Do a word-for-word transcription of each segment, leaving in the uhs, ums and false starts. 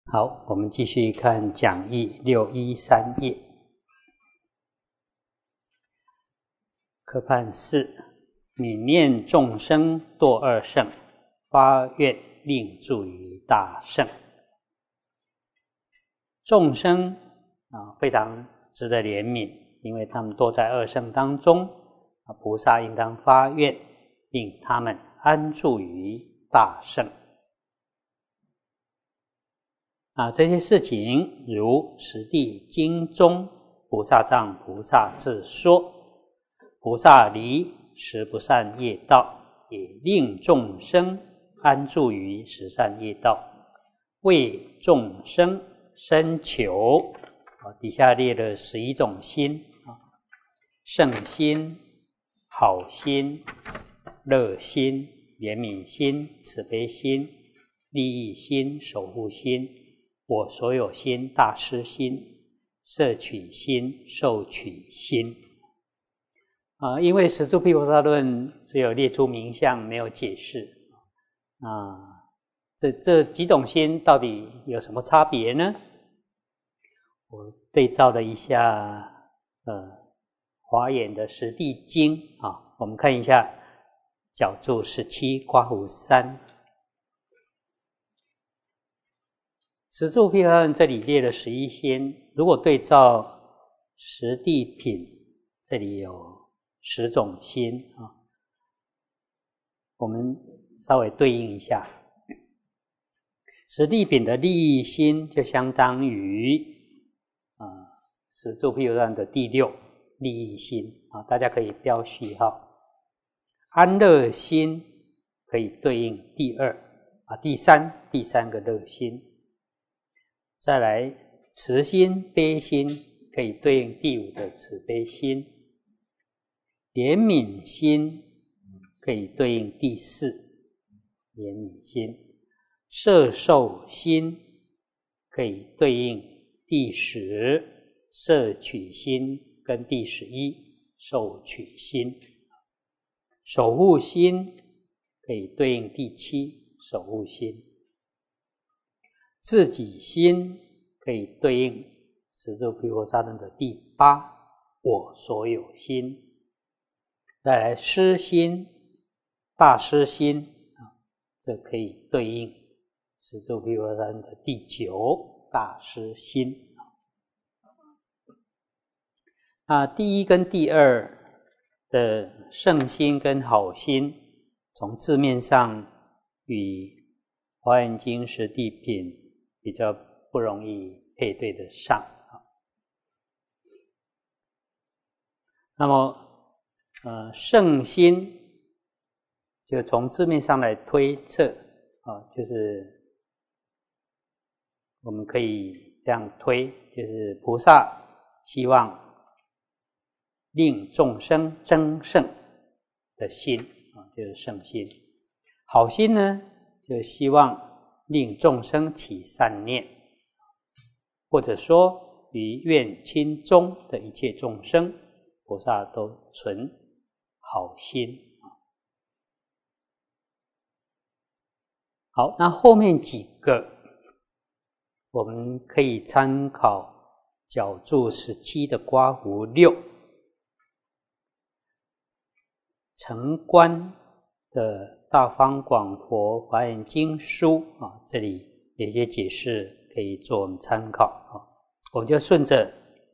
好，我们继续看讲义六一三页。科判四，泯念众生堕二圣，发愿令住于大圣。众生啊，非常值得怜悯，因为他们堕在二圣当中，啊，菩萨应当发愿令他们安住于大圣。啊，这些事情如十地经中菩萨藏菩萨自说，菩萨离十不善业道，也令众生安住于十善业道，为众生生求。啊，底下列了十一种心啊，圣心、好心、乐心、怜悯心、慈悲心、利益心、守护心、我所有心、大施心、摄取心、受取心。啊，因为十住毗菩萨论只有列出名相，没有解释啊，这这几种心到底有什么差别呢？我对照了一下呃华严的十地经啊，我们看一下角注十七括弧三。十住毗菩萨论这里列了十一心，如果对照十地品，这里有十种心啊，我们稍微对应一下。十地品的利益心就相当于啊十住毗菩萨论的第六利益心啊，大家可以标序号。安乐心可以对应第二啊第三第三个乐心。再来，慈心、悲心可以对应第五的慈悲心，怜悯心可以对应第四怜悯心，摄受心可以对应第十摄取心跟第十一受取心，守护心可以对应第七守护心，自己心可以对应十住毗菩萨论的第八我所有心。再来施心、大施心啊，这可以对应十住毗菩萨论的第九大施心。啊，第一跟第二的圣心跟好心，从字面上与华严经十地品比较不容易配对得上。那么呃，圣心就从字面上来推测啊，就是我们可以这样推，就是菩萨希望令众生增圣的心啊，就是圣心。好心呢，就希望令众生起善念，或者说于愿亲中的一切众生，菩萨都存好心。好，那后面几个我们可以参考角注十七的括弧六，成观的大方广佛华严经书啊，这里有些解释可以做我们参考啊。我们就顺着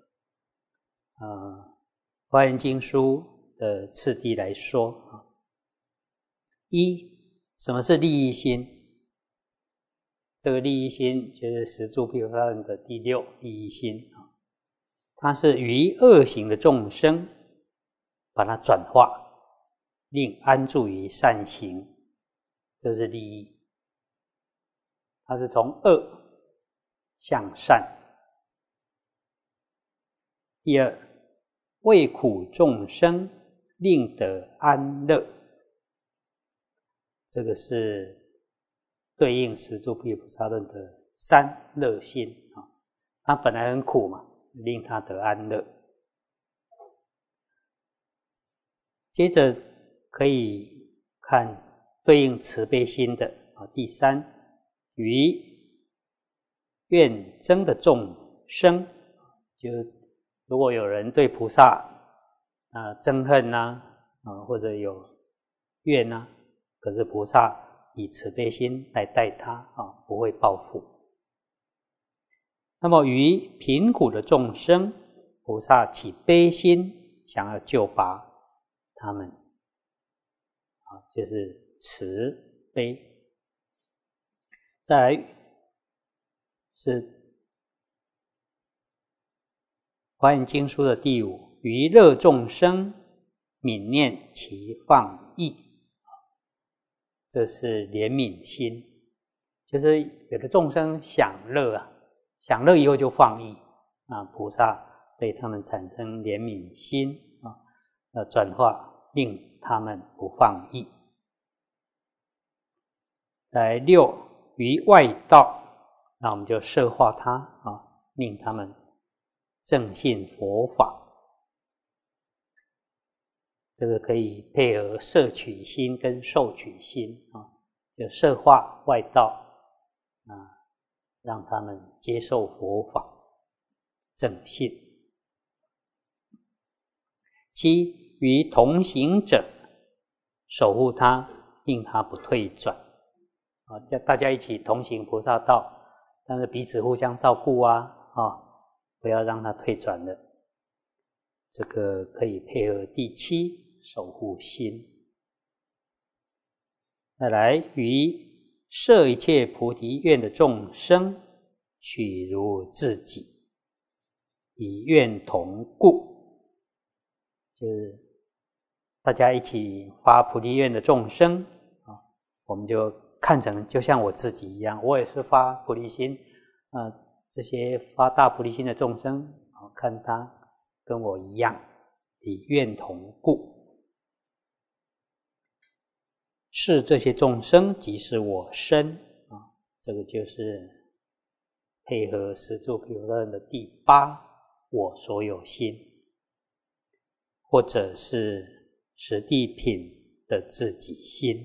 呃华严经书的次第来说啊。一，什么是利益心？这个利益心就是十住毗菩萨论的第六利益心啊，它是于恶行的众生，把它转化，令安住于善行，这是利益。它是从恶向善。第二，为苦众生令得安乐，这个是对应十住毗菩萨论的三乐心啊，他本来很苦嘛，令他得安乐。接着可以看对应慈悲心的啊，第三，于怨憎的众生，就如果有人对菩萨啊憎恨呐、啊，或者有怨呐、啊，可是菩萨以慈悲心来待他啊，不会报复。那么于贫苦的众生，菩萨起悲心，想要救拔他们，啊，就是慈悲。再来是《华严经书》的第五，于乐众生，悯念其放逸，这是怜悯心，就是有的众生享乐啊，享乐以后就放逸啊，菩萨对他们产生怜悯心啊，要转化令他们不放逸。来六，于外道，那我们就摄化他啊，令他们正信佛法。这个可以配合摄取心跟受取心啊，就摄化外道啊，让他们接受佛法，正信。七，于同行者，守护他，令他不退转啊，叫大家一起同行菩萨道，但是彼此互相照顾啊，啊，不要让他退转了。这个可以配合第七，守护心。再来，于摄一切菩提愿的众生，取如自己，以愿同故，就是大家一起发菩提愿的众生啊，我们就看成就像我自己一样，我也是发菩提心啊，这些发大菩提心的众生啊，看他跟我一样，以愿同故。是这些众生即是我身啊，这个就是配合十住毗婆舍的第八，我所有心，或者是十地品的自己心。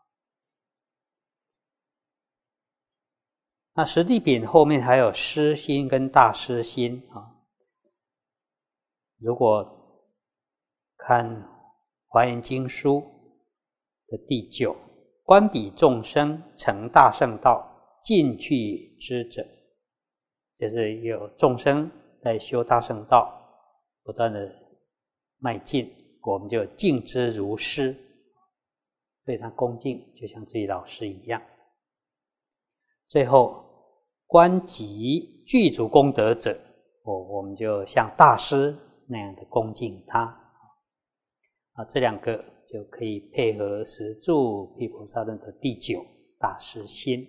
那十地品后面还有师心跟大师心啊。如果看华严经书的第九，观彼众生成大圣道，进去之者，就是有众生在修大圣道，不断的迈进，我们就敬之如师，对他恭敬，就像自己老师一样。最后，观及具足功德者，我我们就像大师那样的恭敬他。啊，这两个就可以配合十住毗婆舍论的第九，大师心。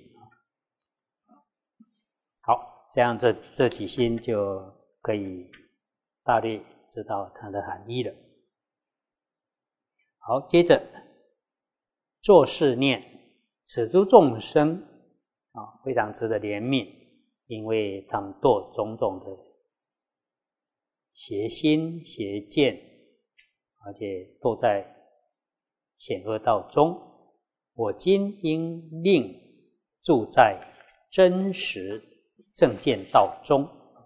好，这样这这几心就可以大略知道它的含义了。好，接着作是念，此诸众生啊，非常值得怜悯，因为他们堕种种的邪心邪见，而且堕在险恶道中，我今应令住在真实正见道中。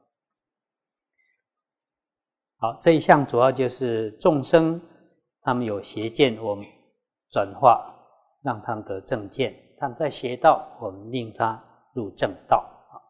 好，这一项主要就是众生他们有邪见，我们转化让他们得正见；他们在邪道，我们令他入正道。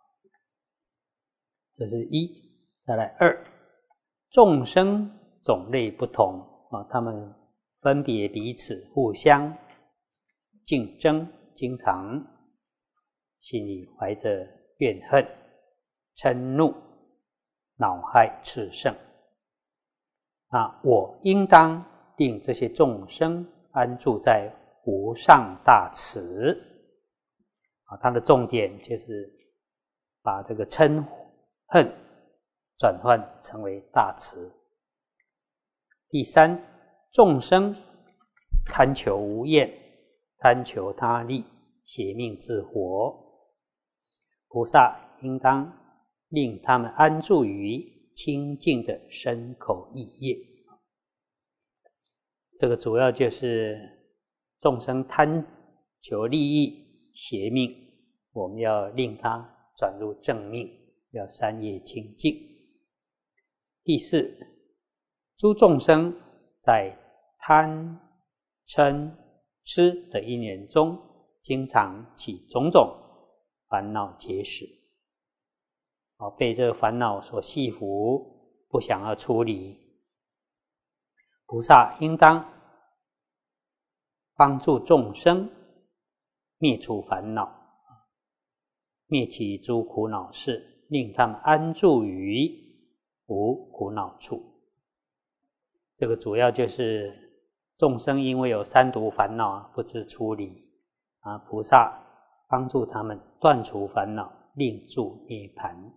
这是一。再来二，众生种类不同啊，他们分别彼此互相竞争，经常心里怀着怨恨、嗔怒、恼害炽盛。啊，我应当令这些众生安住在无上大慈。啊，它的重点就是把这个嗔恨转换成为大慈。第三，众生贪求无厌，贪求他利，邪命自活，菩萨应当令他们安住于清净的身口意业。这个主要就是众生贪求利益邪命，我们要令他转入正命，要三业清净。第四，诸众生在贪嗔痴的因缘中，经常起种种烦恼结使，哦，被这个烦恼所系缚，不想要处理。菩萨应当帮助众生灭除烦恼，灭其诸苦恼事，令他们安住于无苦恼处。这个主要就是众生因为有三毒烦恼不知处理啊，菩萨帮助他们断除烦恼，令住涅槃。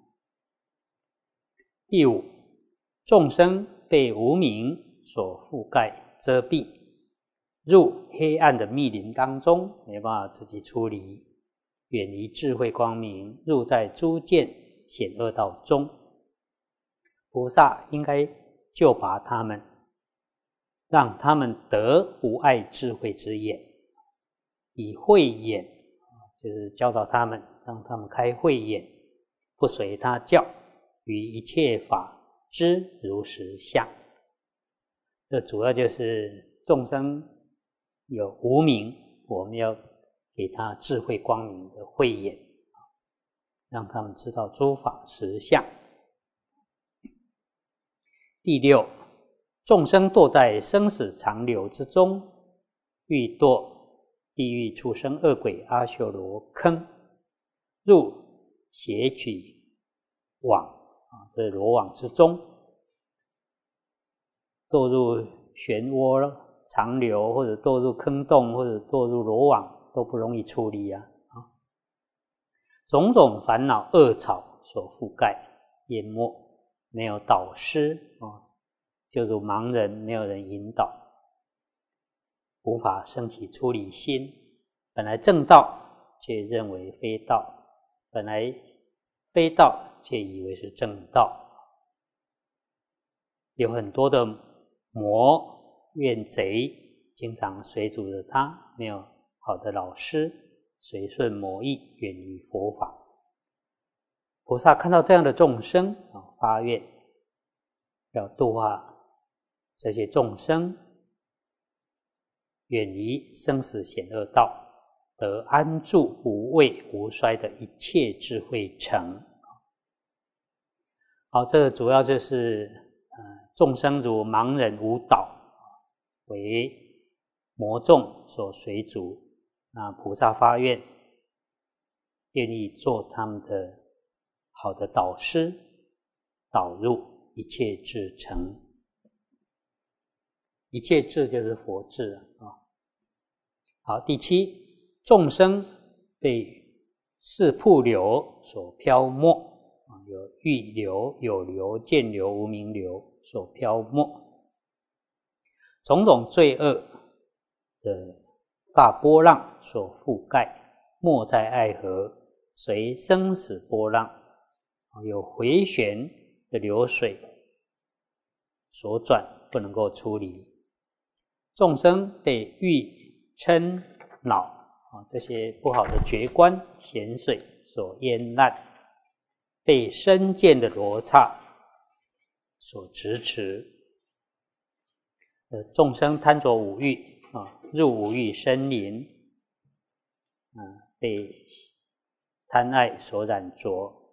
第五，众生被无明所覆盖遮蔽，入黑暗的密林当中，没办法自己处理，远离智慧光明，入在诸见险恶道中。菩萨应该救拔他们，让他们得无碍智慧之眼，以慧眼，就是教导他们，让他们开慧眼，不随他教，于一切法知如实相。这主要就是众生有无明，我们要给他智慧光明的慧眼，让他们知道诸法实相。第六，众生堕在生死长流之中，欲堕地狱、畜生、恶鬼、阿修罗坑，入邪曲网啊，这罗网之中，堕入漩涡、长流，或者堕入坑洞，或者堕入罗网，都不容易处理啊！啊，种种烦恼恶草所覆盖淹没，没有导师啊，就如盲人，没有人引导，无法升起出离心。本来正道，却认为非道；本来非道，却以为是正道。有很多的魔怨贼经常随逐着他，没有好的老师，随顺魔意，远离佛法。菩萨看到这样的众生，发愿要度化这些众生，远离生死险恶道，得安住无畏无衰的一切智慧城。好，这个主要就是呃，众生如盲人无导，为魔众所随逐，那菩萨发愿，愿意做他们的好的导师，导入一切智城。一切智就是佛智啊。好，第七，众生被四瀑流所漂没，有欲流、有流、见流、无明流所漂没，种种罪恶的大波浪所覆盖，没在爱河，随生死波浪，有回旋的流水所转，不能够出离。众生被欲嗔恼啊这些不好的觉观咸水所淹烂，被身见的罗刹所执持。呃，众生贪着五欲啊，入五欲生林，啊，被贪爱所染着，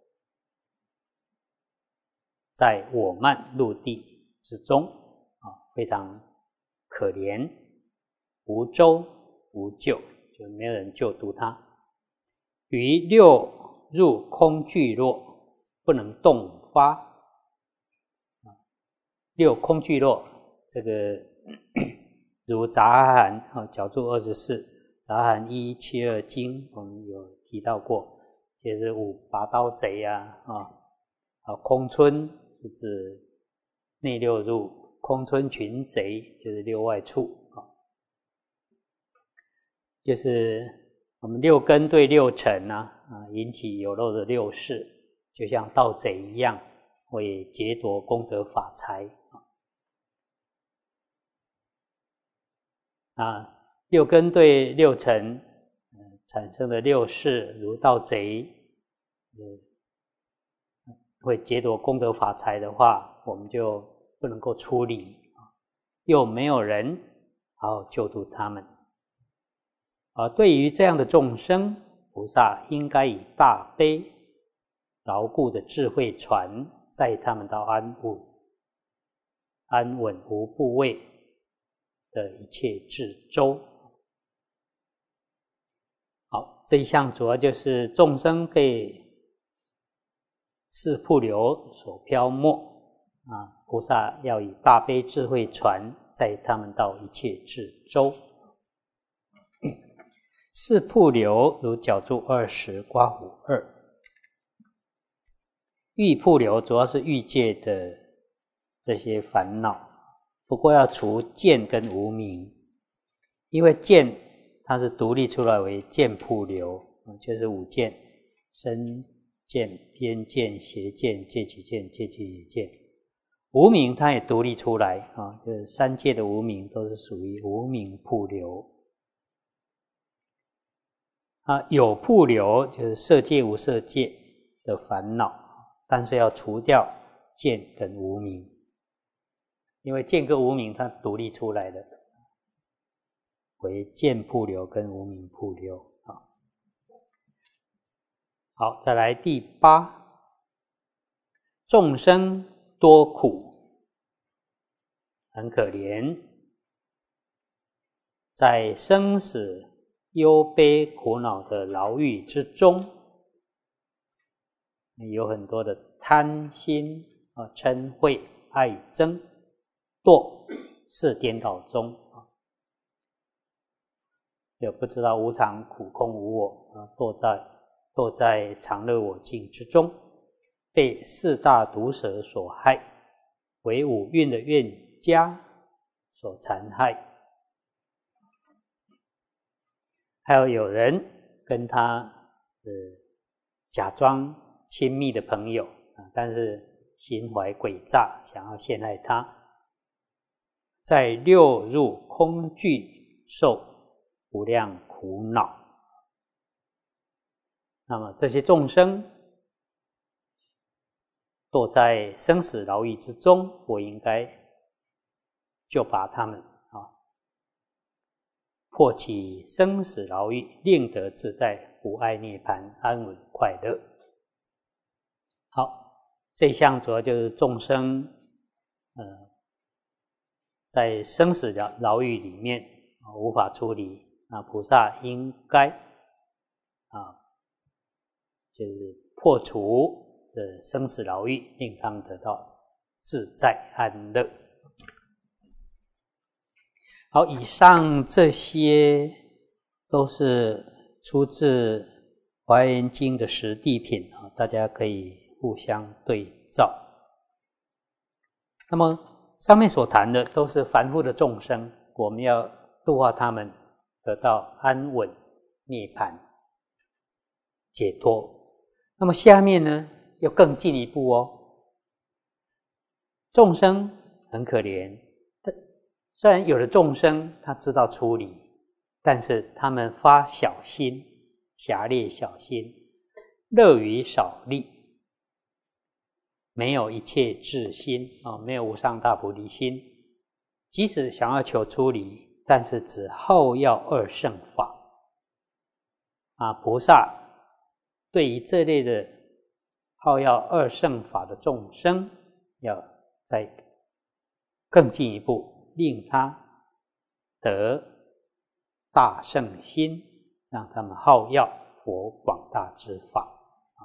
在我慢陆地之中啊，非常可怜，无周无救，就没有人救度他。于六入空聚落，不能动发。六空聚落，这个如杂含啊，角注二十四，杂含一七二经，我们有提到过，就是五拔刀贼啊，啊，空村是指内六入，空村群贼就是六外处啊，就是我们六根对六尘啊，啊引起有漏的六事，就像盗贼一样，会劫夺功德法财啊。六根对六尘、呃、产生的六事，如盗贼， 会劫夺功德法财的话，我们就不能够出离，又没有人好好救度他们。而对于这样的众生，菩萨应该以大悲牢固的智慧船，载他们到安稳、安稳无部位的一切智洲。好，这一项主要就是众生被四瀑流所漂没啊，菩萨要以大悲智慧船载他们到一切智洲。四瀑流如角柱二十，刮胡二。欲瀑流主要是欲界的这些烦恼，不过要除见跟无明，因为见它是独立出来为见瀑流，就是五见：身见、边见、邪见、戒取见、戒取也见。无明它也独立出来啊，就是三界的无明都是属于无明瀑流。啊，有瀑流就是色界无色界的烦恼，但是要除掉见跟无明，因为见跟无明它独立出来的，为见瀑流跟无明瀑流。好，再来第八，众生多苦，很可怜，在生死忧悲苦恼的牢狱之中，有很多的贪心啊、嗔恚、爱憎、堕四颠倒中啊，也不知道无常、苦、空、无我啊，堕在堕在常乐我净之中，被四大毒蛇所害，为五蕴的怨家所残害。还有有人跟他呃假装亲密的朋友啊，但是心怀诡诈，想要陷害他，在六入空惧受无量苦恼。那么这些众生堕在生死牢狱之中，我应该就把他们破起生死牢狱，令得自在，无碍涅槃，安稳快乐。好，这一项主要就是众生呃在生死牢牢狱里面、啊、无法出离，那菩萨应该啊就是破除这生死牢狱，令他们得到自在安乐。好，以上这些都是出自《华严经》的十地品啊，大家可以互相对照。那么上面所谈的都是凡夫的众生，我们要度化他们得到安稳、涅槃、解脱。那么下面呢，又更进一步哦。众生很可怜。虽然有的众生他知道出离，但是他们发小心、狭劣小心，乐于少利，没有一切智心啊，没有无上大菩提心。即使想要求出离，但是只好要二乘法啊。菩萨对于这类的好要二乘法的众生，要再更进一步，令他得大乘心，让他们好要佛广大之法啊。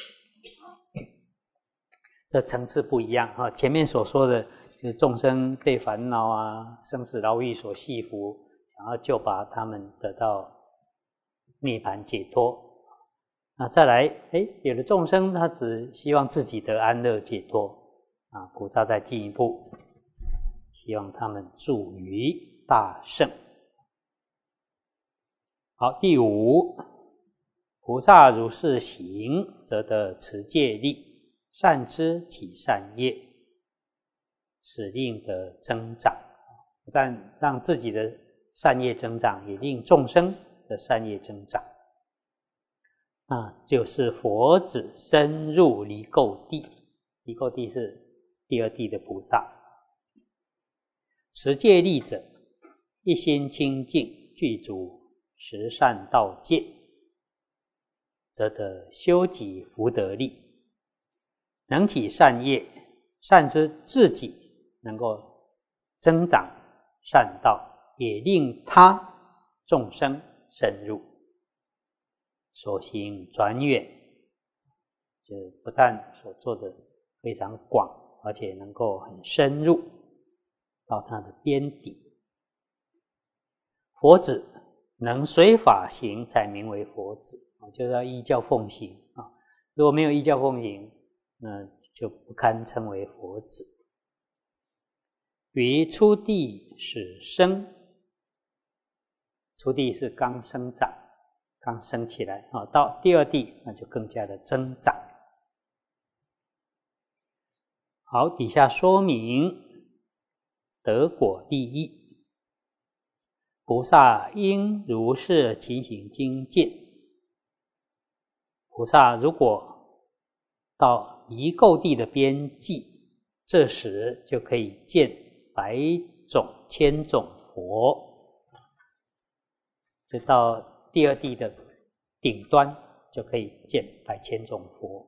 这层次不一样啊。前面所说的就是众生被烦恼啊、生死牢狱所系缚，想要就把他们得到涅槃解脱。那再来，哎，有的众生他只希望自己得安乐解脱啊，菩萨再进一步，希望他们助于大圣。好，第五，菩萨如是行，则得持戒力，善知起善业，使令得增长。不但让自己的善业增长，也令众生的善业增长。 啊，就是佛子深入离垢地，离垢地是第二地的菩萨。持戒力者，一心清净，具足十善道戒，则得修集福德力，能起善业，善知自己能够增长善道，也令他众生深入，所行转远，就不但所做的非常广，而且能够很深入到他的边底。佛子能随法行，才名为佛子，就是要依教奉行啊。如果没有依教奉行，那就不堪称为佛子。于初地始生，初地是刚生长，刚生起来啊，到第二地那就更加的增长。好，底下说明得果利益。菩萨应如是勤行精进。菩萨如果到离垢地的边际，这时就可以见百种千种佛，就到第二地的顶端就可以见百千种佛。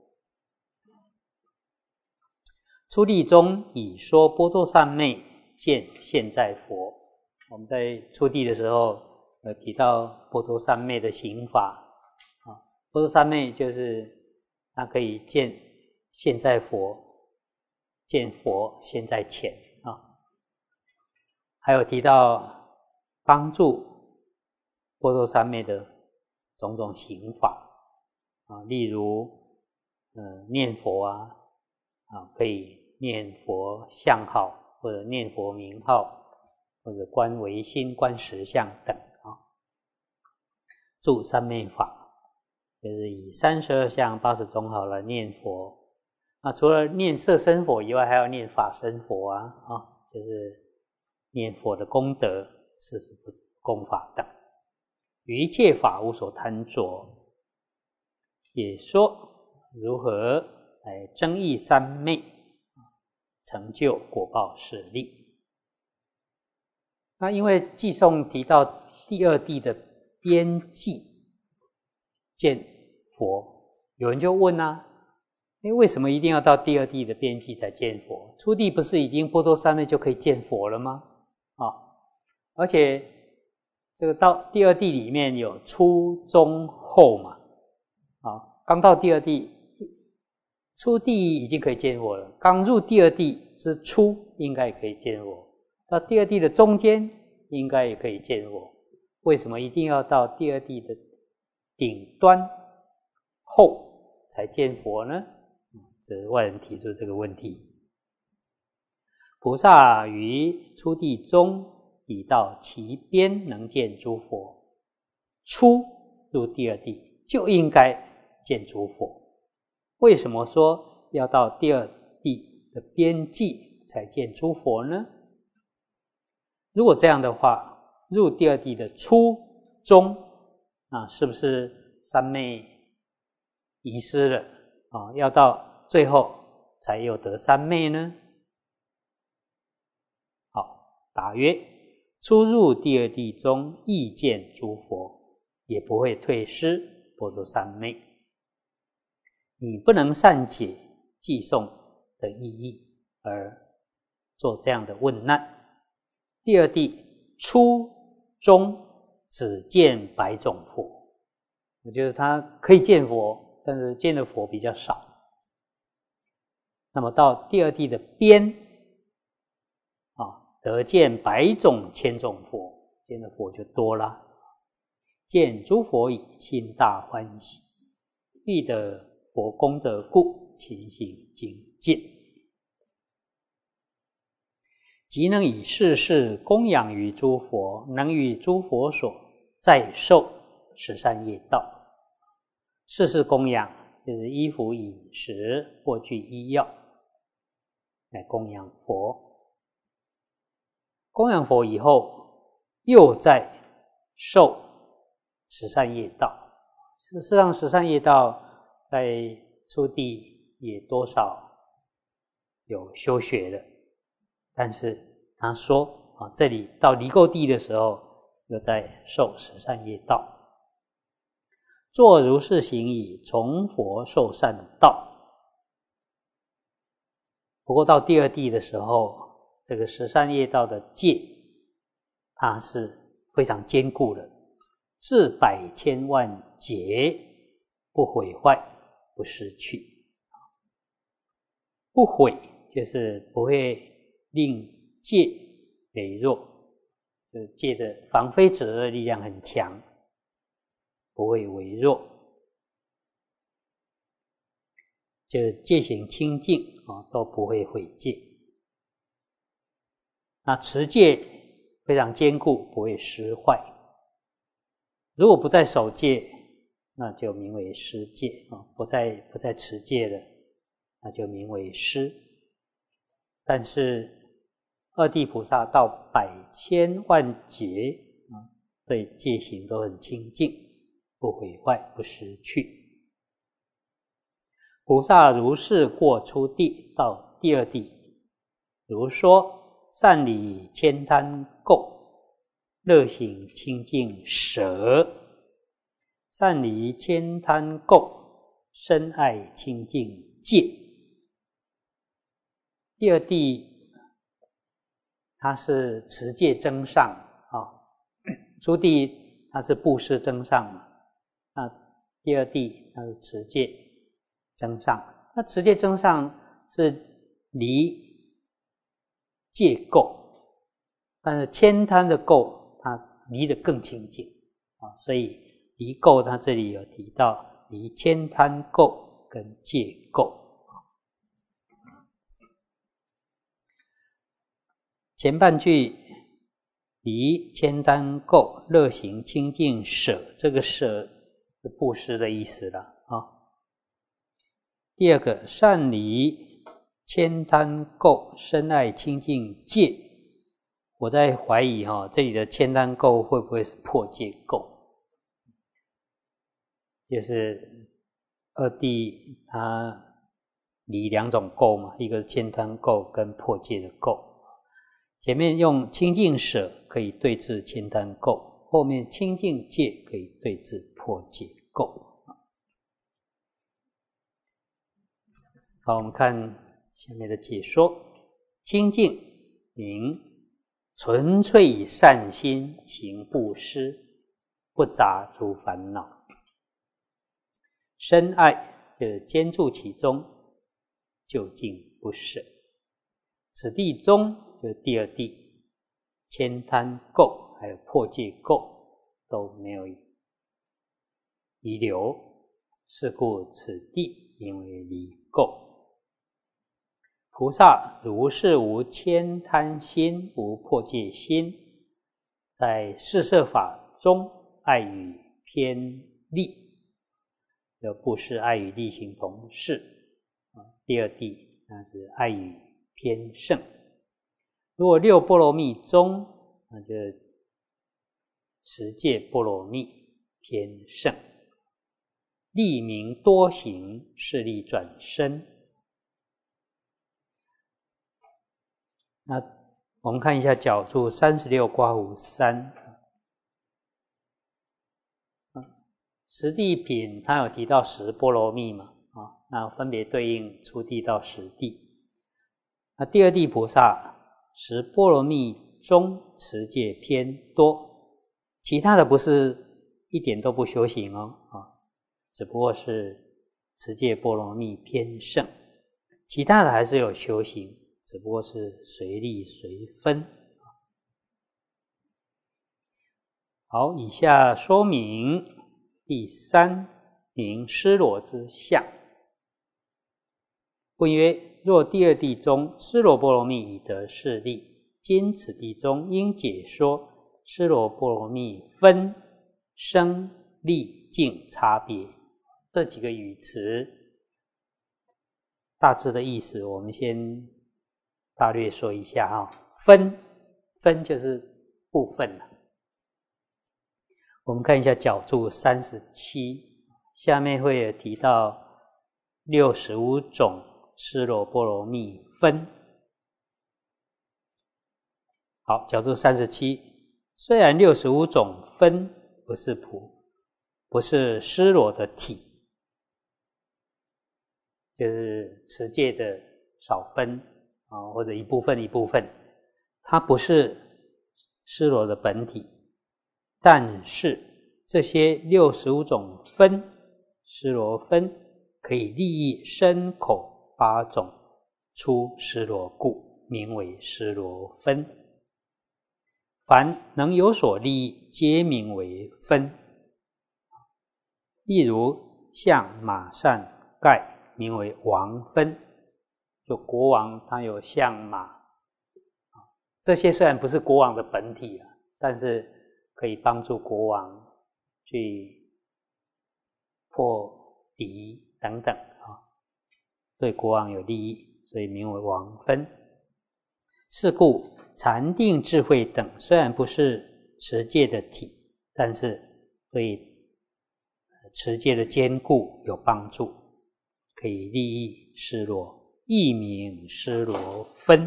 初地中以说波多三昧见现在佛。我们在初地的时候有提到波多三昧的行法啊，波多三昧就是它可以见现在佛，见佛现在前啊。还有提到帮助波多三昧的种种行法啊，例如呃念佛啊啊，可以念佛相号或者念佛名号，或者观唯心、观实相等啊。助三昧法就是以三十二相八十种好来念佛。那除了念色身佛以外，还要念法身佛啊啊，就是念佛的功德、四十功法等。于一切法无所贪着，也说如何来增益三昧，成就果报势力。那因为偈颂提到第二地的边际见佛，有人就问啊，诶，为什么一定要到第二地的边际才见佛？初地不是已经波多三昧就可以见佛了吗？啊，而且这个到第二地里面有初中后嘛，啊，刚到第二地，初地已经可以见佛了，刚入第二地之初应该也可以见佛，到第二地的中间应该也可以见佛，为什么一定要到第二地的顶端后才见佛呢？这是外人提出这个问题。菩萨于初地中已到其边，能见诸佛，初入第二地就应该见诸佛。为什么说要到第二地的边际才见诸佛呢？如果这样的话，入第二地的初中啊，是不是三昧遗失了啊？要到最后才有得三昧呢？好，答曰：初入第二地中，亦见诸佛，也不会退失波罗三昧。你不能善解偈颂的意义而做这样的问难。第二地初中只见百种佛，我觉得他可以见佛，但是见的佛比较少。那么到第二地的边啊，得见百种千种佛，见的佛就多了。见诸佛已，心大欢喜，必得佛功德故，勤行精进。即能以世事供养于诸佛，能与诸佛所再受十善业道。世事供养就是衣服、饮食、或具医药来供养佛。供养佛以后，又再受十善业道。 事实上，十善业道在初地也多少有修学了，但是他说啊，这里到离垢地的时候，又在受十善业道。作如是行已，从佛受善道。不过到第二地的时候，这个十善业道的戒，它是非常坚固的，至百千万劫不毁坏，不失去。不毁就是不会令戒羸弱，就是戒的防非止恶力量很强，不会微弱，就戒行清净啊，都不会毁戒。那持戒非常坚固，不会失坏。如果不再守戒，那就名为失戒啊，不再不再持戒了，那就名为失。但是二地菩萨到百千万劫啊，对戒行都很清净，不毁坏，不失去。菩萨如是过初地到第二地，如说善理千贪垢，乐行清净舍。善离千贪垢，深爱清净戒。第二地它是持戒增上啊，初地它是布施增上嘛，那第二地它是持戒增上。那持戒增上是离戒垢，但是千贪的垢它离得更清净啊，所以离垢它这里有提到离千贪垢跟戒垢。前半句离千贪垢，乐行清净舍，这个舍是布施的意思了啊。第二个善离千贪垢，深爱清净戒，我在怀疑哈、哦，这里的千贪垢会不会是破戒垢？就是二地它离两种垢嘛，一个是千贪垢跟破戒的垢。前面用清净舍可以对治千贪垢，后面清净戒可以对治破戒垢。好，我们看下面的解说。清净名纯粹以善心行布施，不杂诸烦恼。深爱就是坚住其中，究竟不舍。此地中就是第二地，千贪垢还有破戒垢都没有遗留，是故此地名为离垢。菩萨如是无千贪心，无破戒心，在四摄法中爱与偏利，就布施爱与利行同事。第二地那是爱与偏胜。如果六波罗蜜中，那就持戒波罗蜜偏胜。利名多行，是利转身。那我们看一下角注三十六括弧三，十地品它有提到十波罗蜜嘛，啊，那分别对应初地到十地。那第二地菩萨十波罗蜜中持戒偏多，其他的不是一点都不修行哦，啊，只不过是持戒波罗蜜偏胜，其他的还是有修行，只不过是随力随分。好，以下说明第三名施罗之相。问曰：若第二地中施罗波罗蜜已得是利，今此地中应解说施罗波罗蜜分生利净差别。这几个语词大致的意思我们先大略说一下哈。分分就是部分了。我们看一下角注三十七， 下面会有提到六十五种尸罗波罗蜜分。好，角注三十七，虽然六十五种分不是普，不是尸罗的体，就是持戒的少分啊，或者一部分一部分，它不是尸罗的本体，但是这些六十五种分，尸罗分可以利益身口八种出尸罗故，名为尸罗分。凡能有所利益，皆名为分。例如象、马、善、盖，名为王分。就国王他有象、马，这些虽然不是国王的本体啊，但是可以帮助国王去破敌等等啊，对国王有利益，所以名为王分。是故禅定智慧等虽然不是持戒的体，但是对持戒的坚固有帮助，可以利益尸罗，亦名尸罗分。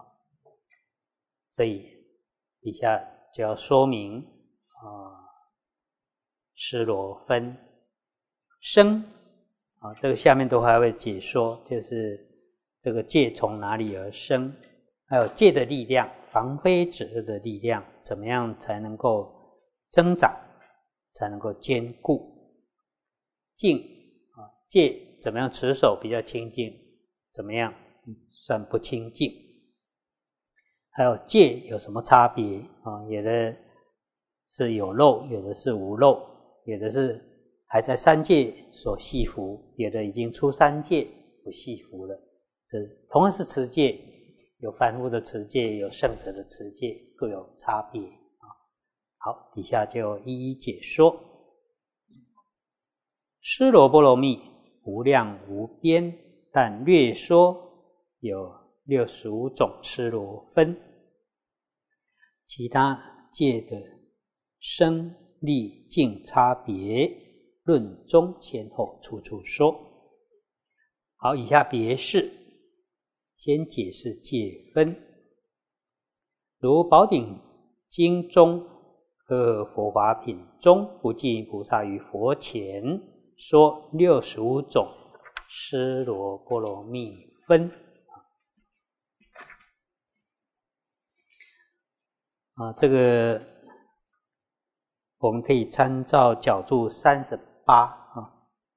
所以底下就要说明啊，尸罗分生啊，这个下面都还会解说，就是这个戒从哪里而生，还有戒的力量，防非止恶的力量，怎么样才能够增长，才能够坚固。净啊，戒怎么样持守比较清净，怎么样算不清净。还有戒有什么差别啊？有的是有漏，有的是无漏，有的是还在三界所系服，有的已经出三界不系服了。这同样是持戒，有凡夫的持戒，有圣者的持戒，各有差别啊。好，底下就一一解说。尸罗波罗蜜无量无边，但略说有六十五种尸罗分。其他戒的生利净差别，论中先后处处说。好，以下别释，先解释戒分。如宝鼎经中和佛法品中，不尽菩萨于佛前说六十五种尸罗波罗蜜分。啊，这个我们可以参照角注三十八啊，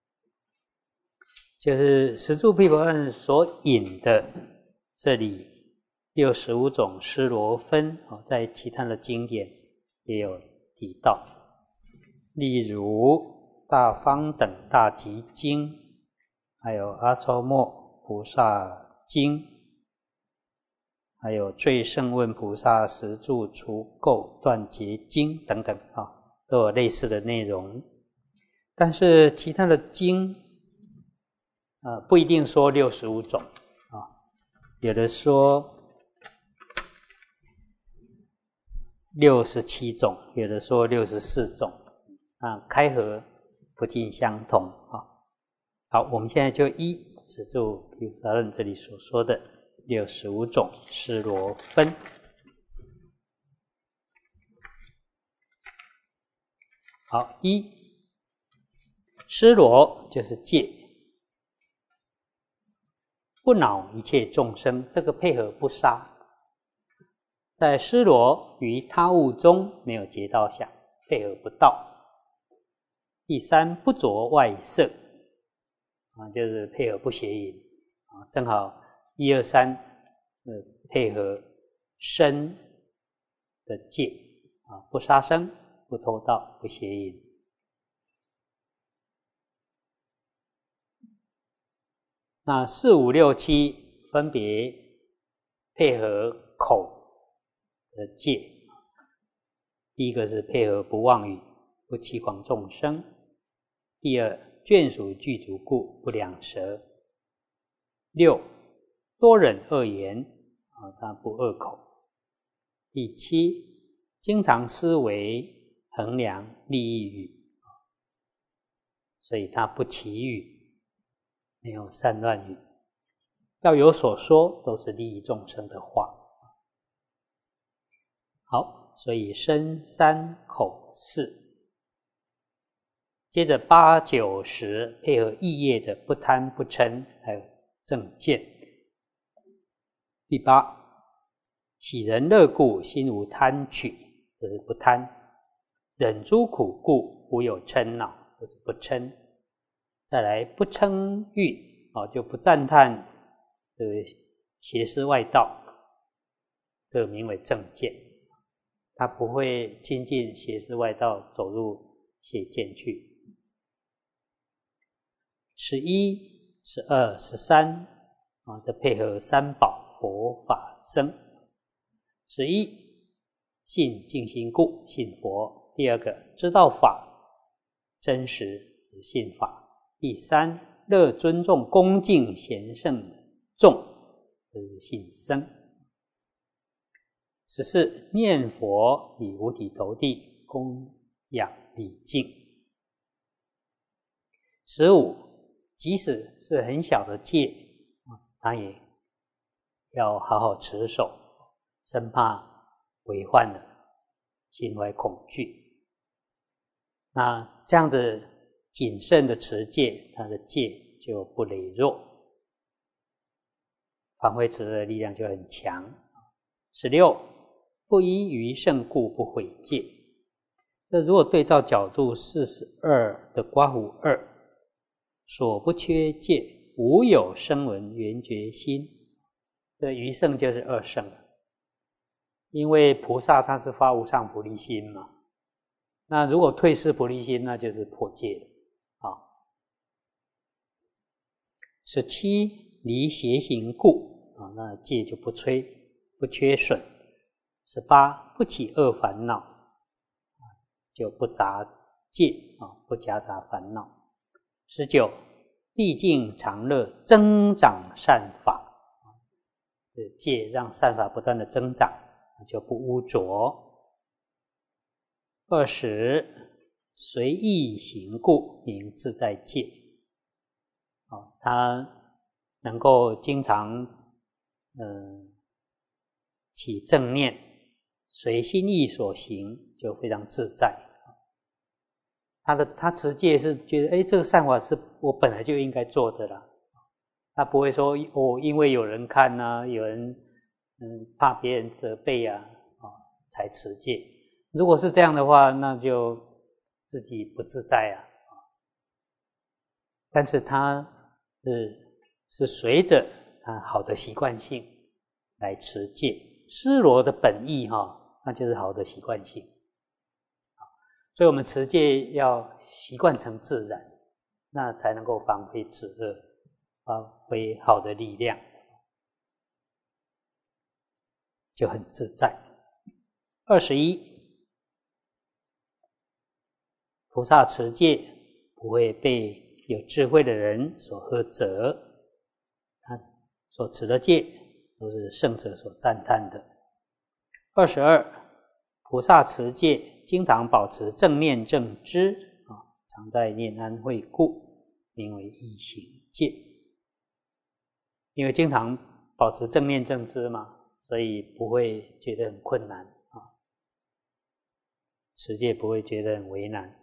就是十住毗婆恨所引的这里六十五种尸罗分啊，在其他的经典也有提到，例如《大方等大集经》，还有《阿抽莫菩萨经》，还有《最胜问菩萨十住除垢断结经》等等啊，都有类似的内容。但是其他的经，呃，不一定说六十五种啊，有的说六十七种，有的说六十四种，啊，开合不尽相同啊。好，我们现在就依持住毗婆论这里所说的六十五种尸罗分。好，一尸罗就是戒，不恼一切众生，这个配合不杀，在尸罗于他物中没有结道想，配合不到。第三，不着外色啊，就是配合不邪淫啊，正好一二三，呃，配合身的戒啊，不杀生，不偷盗，不邪淫。那四五六七分别配合口的戒，第一个是配合不妄语，不欺诳众生；第二，眷属具足故，不两舌；六，多忍恶言啊，他不恶口；第七，经常思维衡量利益语。 所以它不绮语，没有散乱语，要有所说，都是利益众生的话。好，所以身三口四。接着八九十配合意业的不贪不嗔，还有正见。第八，喜人乐故，心无贪取，这是不贪；忍诸苦故，无有嗔恼，这是不嗔。再来不称誉，哦，就不赞叹这个邪师外道，这个名为正见。他不会亲近邪师外道，走入邪见去。十一、十二、十三啊，这配合三宝佛法僧。十一，信净心故，信佛。第二个，知道法真实，是信法。第三，乐尊重恭敬贤圣众，这是信僧。十四，念佛以五体投地，供养礼敬。十五，即使是很小的戒，他也要好好持守，生怕违犯了，心怀恐惧。那这样子谨慎的持戒，他的戒就不羸弱，防卫持的力量就很强。十六，不依于圣故，不毁戒。这如果对照角注四十二的刮胡二，所不缺戒，无有声闻缘觉心。这余圣就是二圣了，因为菩萨他是发无上菩提心嘛，那如果退失菩提心，那就是破戒了。好，十七，离邪行故，啊，那戒就不摧不缺损。十八，不起恶烦恼，就不杂戒，不夹杂烦恼。十九，毕竟常乐，增长善法，戒让善法不断的增长，就不污浊。二十，随意行故，名自在戒。他能够经常嗯起正念，随心意所行，就非常自在。他的他持戒是觉得，哎，这个善法是我本来就应该做的啦。他不会说，哦，因为有人看啊，有人嗯怕别人责备啊，啊才持戒。如果是这样的话，那就自己不自在啊。但是他是是随着啊好的习惯性来持戒，施罗的本意哈，那就是好的习惯性。所以我们持戒要习惯成自然，那才能够防非止恶，发挥好的力量，就很自在。二十一，菩萨持戒不会被有智慧的人所呵责，他所持的戒都是圣者所赞叹的。二十二，菩萨持戒经常保持正念正知，常在念安慧故，名为易行戒。因为经常保持正念正知嘛，所以不会觉得很困难，持戒不会觉得很为难。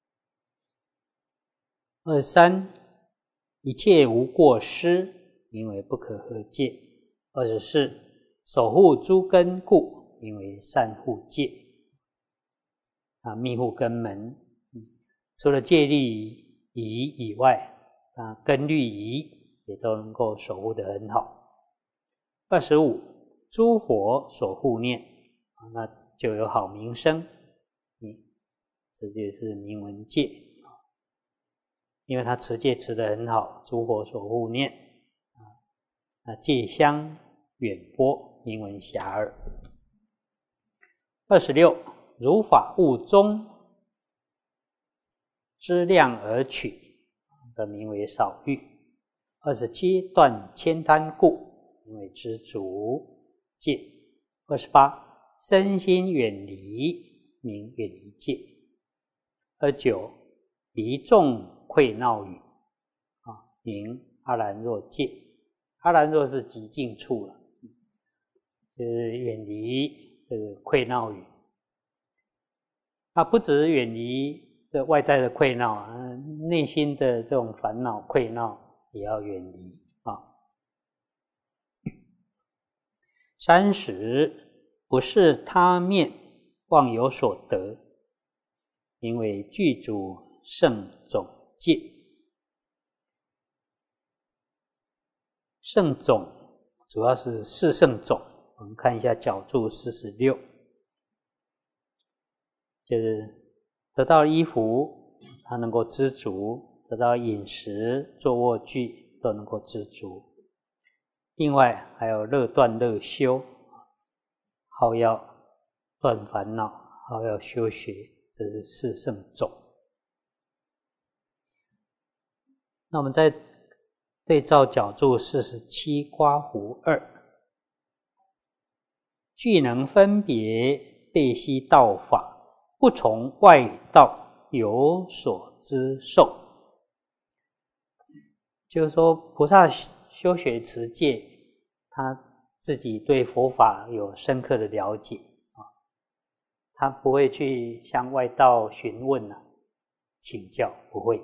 二十三，一切无过失，名为不可合戒。二十四，守护诸根故，名为善护戒。啊，密护根门，除了戒律仪以外，啊，根律仪也都能够守护得很好。二十五，诸佛所护念，啊，那就有好名声，嗯，这就是名闻戒，因为他持戒持得很好，诸佛所护念，啊，那戒香远播，名闻遐迩。二十六，如法悟中，知量而取，的名为少欲。二十七，断悭贪故，名为知足戒。二十八，身心远离，名远离戒。二十九，离众溃闹语啊，名阿兰若界。阿兰若是极静处了，就是远离这个溃闹语。那不只远离这外在的溃闹啊，内心的这种烦恼溃闹也要远离啊。三十，不是他面妄有所得，名为具足圣种戒。圣种主要是四圣种，我们看一下角注四十六，就是得到衣服他能够知足，得到饮食坐卧具都能够知足。另外还有乐断乐修，好要断烦恼，好要修学，这是四圣种。那我们再对照角注四十七刮胡二，具能分别背悉道法，不从外道有所知受。就是说菩萨修学持戒，他自己对佛法有深刻的了解啊，他不会去向外道询问啊、请教，不会。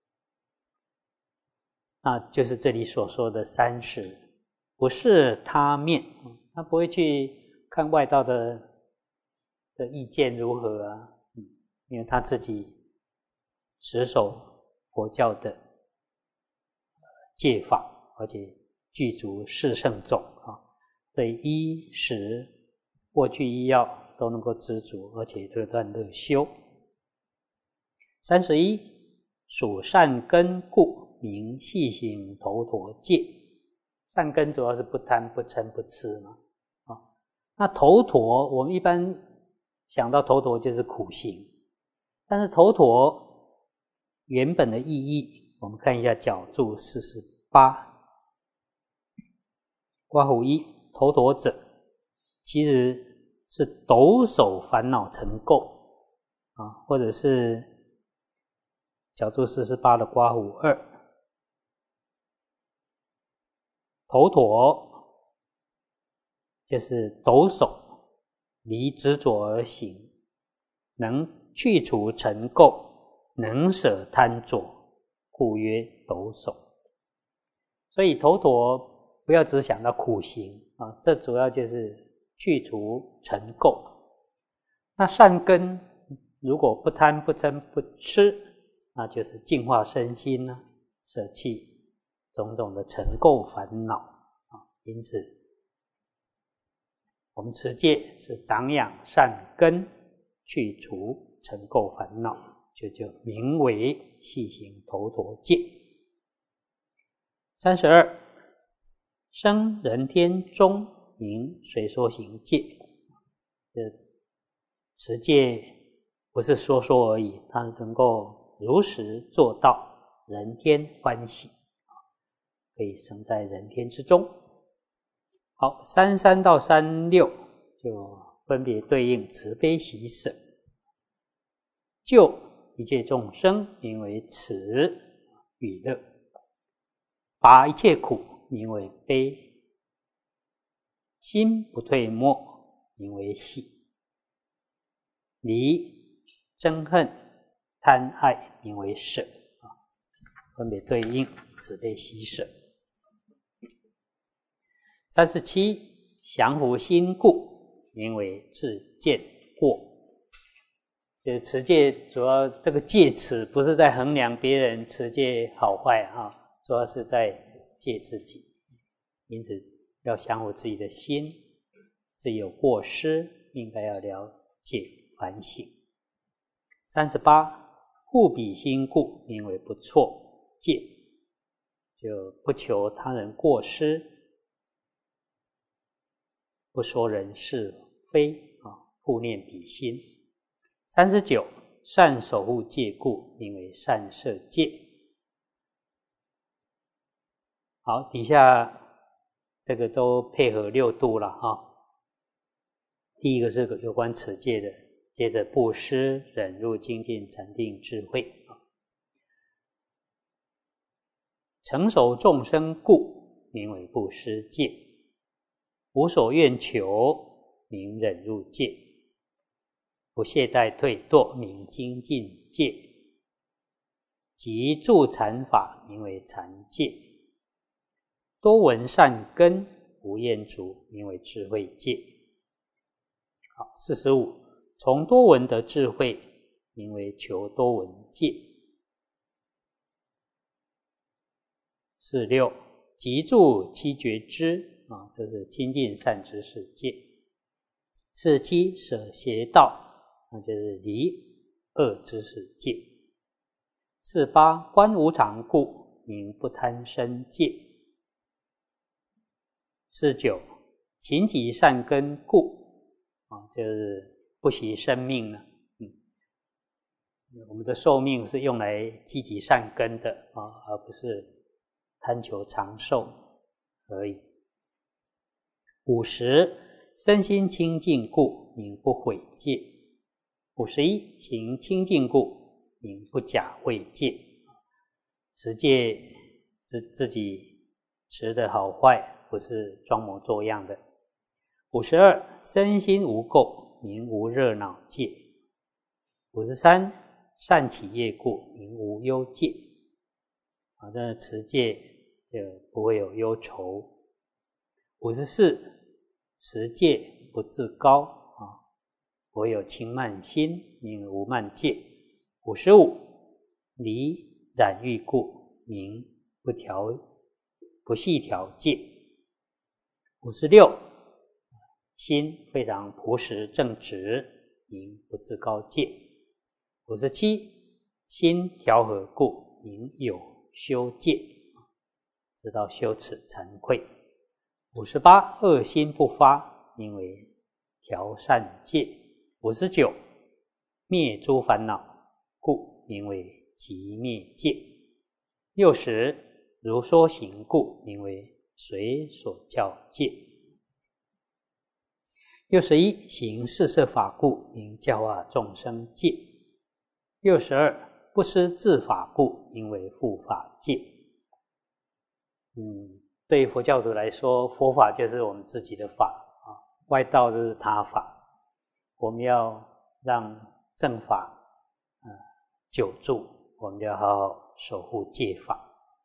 那就是这里所说的三十，不是他面，他不会去看外道的的意见如何啊，因为他自己持守佛教的戒法，而且具足四圣种啊，对衣食卧具医药都能够知足，而且乐断乐修。三十一，属善根故，名细行头陀戒。善根主要是不贪不嗔不痴嘛，啊，那头陀我们一般想到头陀就是苦行，但是头陀原本的意义，我们看一下角注四十八。刮胡一，头陀者，其实是抖擻烦恼尘垢啊，或者是角注四十八的刮胡二，头陀就是抖擻，离执着而行，能去除尘垢，能舍贪着，故曰抖擻。所以头陀不要只想到苦行啊，这主要就是去除尘垢。那善根如果不贪不嗔不痴，那就是净化身心啊，舍弃种种的尘垢烦恼啊。因此我们持戒是长养善根，去除尘垢烦恼，就就名为细行头陀戒。三十二，生人天中，名随说行戒。这持戒不是说说而已，它能够如实做到，人天欢喜，可以生在人天之中。好，三十三到三十六就分别对应慈悲喜舍。救一切众生，名为慈与乐；拔一切苦，名为悲；心不退没，名为喜；离憎恨贪爱，名为舍。分别对应慈悲喜舍。三十七，降伏心故，名为自见过。就是持戒主要这个戒尺不是在衡量别人持戒好坏啊，主要是在戒自己。因此要降伏自己的心，自己有过失应该要了解反省。三十八，护彼心故，名为不错戒。就不求他人过失，不说人是非啊，护念彼心。三十九，善守护戒故，名为善摄戒。好，底下这个都配合六度了哈。第一个是有关持戒的，接着布施、忍辱、精进、禅定、智慧。 成熟众生故，名为不施戒；无所愿求，名忍辱戒；不懈怠退堕，名精进戒；即助禅法，名为禅戒；多闻善根，无厌足，名为智慧戒。好，四十五，从多闻得智慧，名为求多闻戒。四十六，即助七觉支啊，这是亲近善知识戒。四十七，舍邪道，那就是离恶知识戒。四十八，观无常故，名不贪生戒。四十九，勤积善根故，啊，就是不惜生命呢。嗯，我们的寿命是用来积极善根的啊，而不是贪求长寿而已。五十，身心清净故，名不毁戒。五十一，行清净故，名不假伪戒。持戒自自己持的好坏，不是装模作样的。五十二，身心无垢，名无热恼戒。五十三，善起业故，名无忧戒。啊，这持戒就不会有忧愁。五十四，持戒不自高啊，不会有轻慢心，名无慢戒。五十五，离染欲故，名不调不细调戒。五十六，心非常朴实正直，名不自高戒。五十七，心调和故，名有修戒，知道羞耻惭愧。五十八，恶心不发，名为调善戒。五十九，灭诸烦恼故，名为寂灭戒。六十，如说行故，名为随所教戒。六十一，行四摄法故，名教化众生戒。六十二，不施自法故，名为护法戒。嗯，对于佛教徒来说，佛法就是我们自己的法啊，外道就是他法。我们要让正法呃久住，我们要好好守护戒法。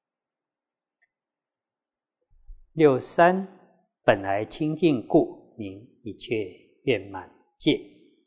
六十三，本来清净故，名一切圆满戒。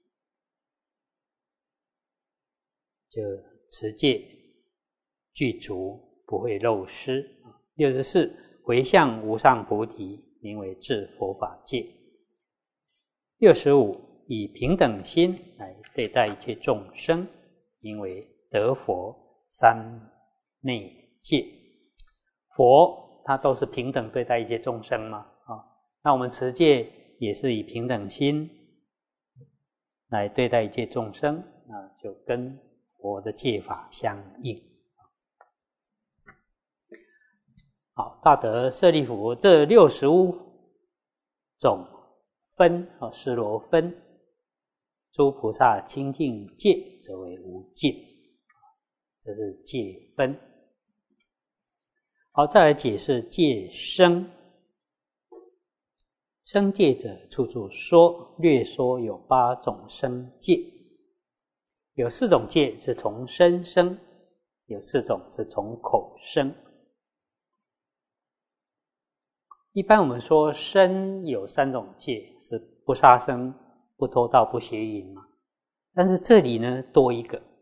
就持戒具足，不会漏失。六十四，回向无上菩提，名为至佛法戒。六十五，以平等心来对待一切众生，名为得佛三昧戒。佛他都是平等对待一切众生嘛，啊，那我们持戒也是以平等心来对待一切众生，啊，就跟佛的戒法相应。好，大德舍利弗，这六十五种分啊，尸罗分，诸菩萨清净戒，则为无尽，这是戒分。好，再来解释戒生。生戒者，处处说，略说有八种生戒。有四种戒是从身生，有四种是从口生。一般我们说身有三种戒，是不杀生、不偷盗、不邪淫嘛。但是这里呢多一个，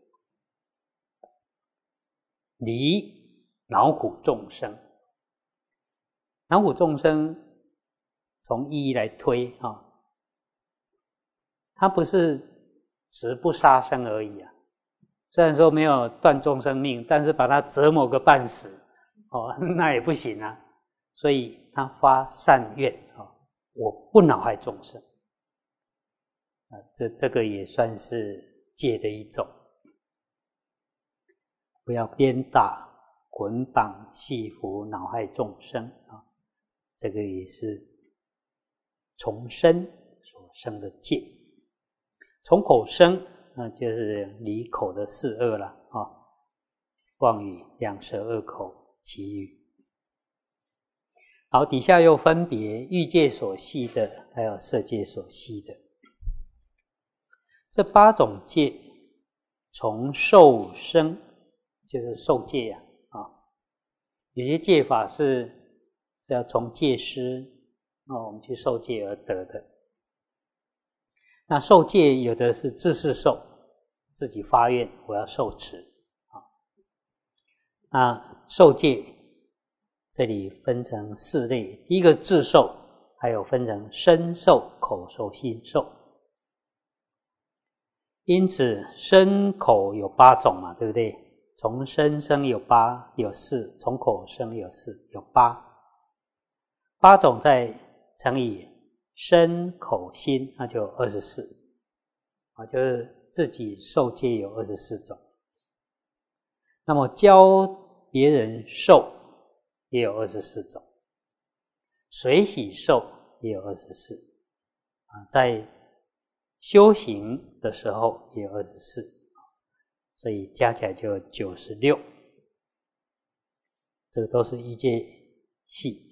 离恼苦众生。恼苦众生从意义来推啊，它不是只不杀生而已啊。虽然说没有断众生命，但是把它折磨个半死哦，那也不行啊。所以他发善愿啊，我不恼害众生啊，这这个也算是戒的一种。不要鞭打、捆绑、系缚、恼害众生啊，这个也是从身所生的戒。从口生，那就是离口的四恶了啊，妄语、两舌、恶口、绮语。 好，底下又分别欲界所系的，还有色界所系的。这八种戒，从受生，就是受戒啊，啊，有些戒法是是要从戒师，那我们去受戒而得的。那受戒有的是自是受，自己发愿我要受持啊。那受戒这里分成四类，第一个自受，还有分成身受、口受、心受。因此身口有八种嘛，对不对？从身生有八有四，从口生有四有八，八种再乘以身口心，那就二十四啊，就是自己受戒有二十四种。那么教别人受也有二十四种，随喜受也有二十四啊，在修行的时候也有二十四，所以加起来就有九十六。这个都是欲界系。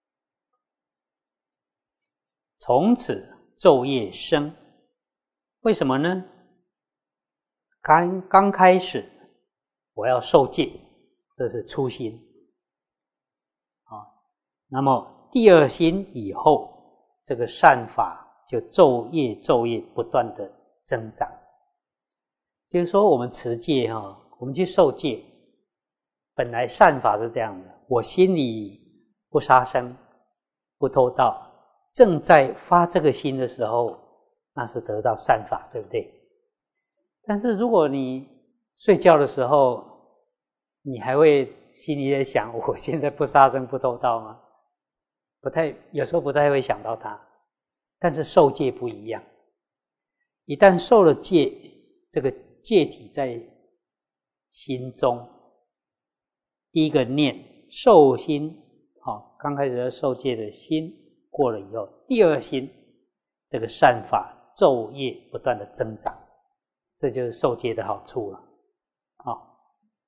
从此昼夜生，为什么呢？刚刚开始我要受戒，这是初心啊。那么第二心以后，这个善法就昼夜昼夜不断的增长。就是说我们持戒哈，我们去受戒，本来善法是这样的，我心里不杀生，不偷盗，正在发这个心的时候，那是得到善法，对不对？但是如果你睡觉的时候，你还会心里在想我现在不杀生不偷盗吗？不太，有时候不太会想到它。但是受戒不一样，一旦受了戒，这个戒体在心中，第一个念受心，好，刚开始受戒的心过了以后，第二心这个善法昼夜不断的增长，这就是受戒的好处了。好，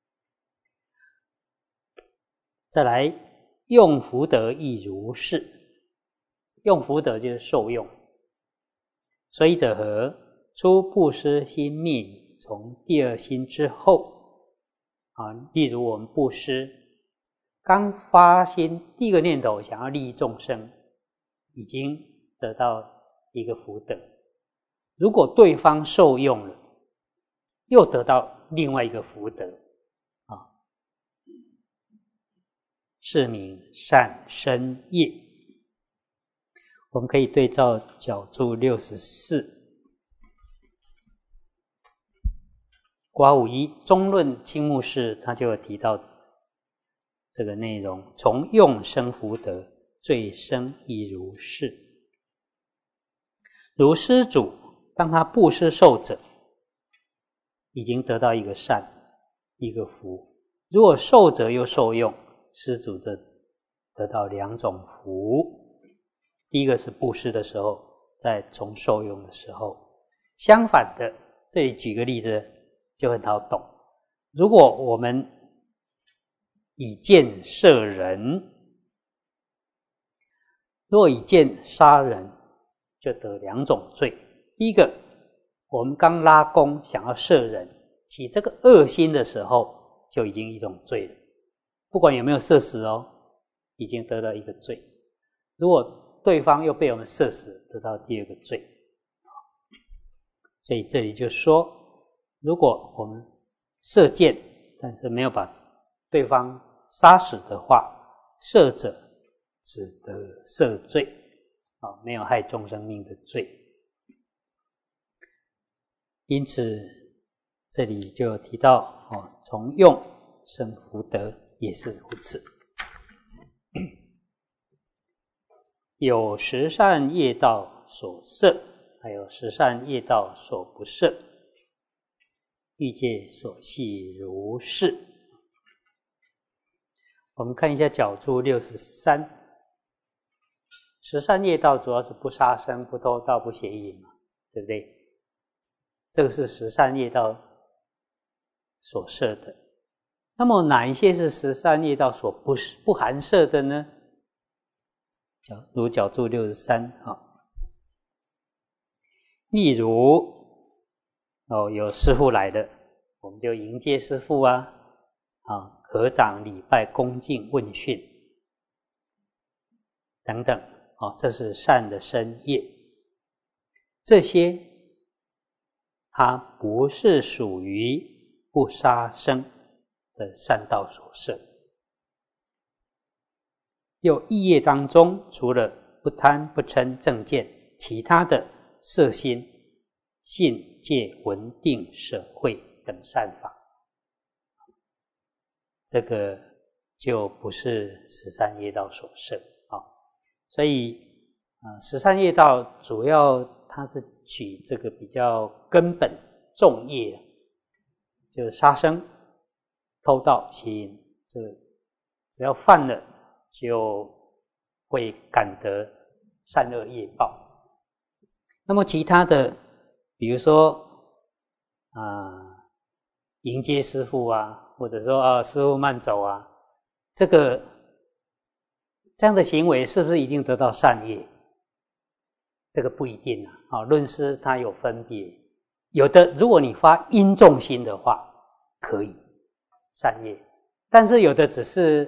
再来用福德亦如是。用福德就是受用，所以者何？初布施心灭，从第二心之后啊，例如我们布施，刚发心第一个念头想要利益众生，已经得到一个福德。如果对方受用了，又得到另外一个福德啊，是名善身业。我们可以对照角注六十四，寡五一中论青木氏他就有提到这个内容，从用生福德，罪生亦如是。如施主当他布施受者，已经得到一个善一个福，如果受者又受用，施主则得到两种福。第一个是布施的时候，在从受用的时候。相反的，这里举个例子就很好懂。如果我们以箭射人，如果以箭杀人，就得两种罪。第一个，我们刚拉弓想要射人，起这个恶心的时候，就已经一种罪了。不管有没有射死哦，已经得到一个罪。如果对方又被我们射死，得到第二个罪。所以这里就说，如果我们射箭，但是没有把对方杀死的话，射者只得赦罪，没有害众生命的罪。因此这里就有提到，从用生福德也是如此。有十善业道所摄，还有十善业道所不摄，欲界所系如是。我们看一下角注六十三，十善业道主要是不杀生、不偷盗、不邪淫嘛，对不对？这个是十善业道所摄的。那么哪一些是十善业道所不不含摄的呢？ 如角注六十三啊。例如哦，有师父来的，我们就迎接师父啊，啊，合掌礼拜恭敬问讯等等，哦，这是善的身业。这些它不是属于不杀生的善道所摄。又意业当中，除了不贪不嗔正见，其他的色心、信戒闻定舍慧等善法，这个就不是十三业道所摄啊。所以啊，十三业道主要它是取这个比较根本重业，就是杀生、偷盗、邪淫，这个只要犯了，就会感得善恶业报。那么其他的，比如说啊、呃，迎接师父啊，或者说啊，师父慢走啊，这个这样的行为是不是一定得到善业？这个不一定啊。啊，论师它有分别，有的如果你发殷重心的话，可以善业，但是有的只是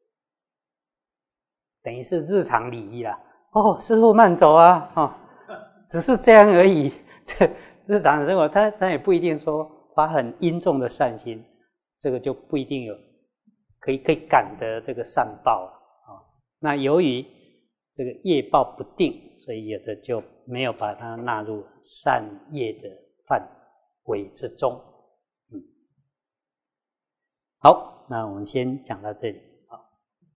等于是日常礼仪啦。哦，师父慢走啊，哦，只是这样而已。这日常生活，他他也不一定说发很殷重的善心，这个就不一定有可以可以感得这个善报啊。哦，那由于这个业报不定，所以有的就没有把它纳入善业的范围之中。嗯，好，那我们先讲到这里。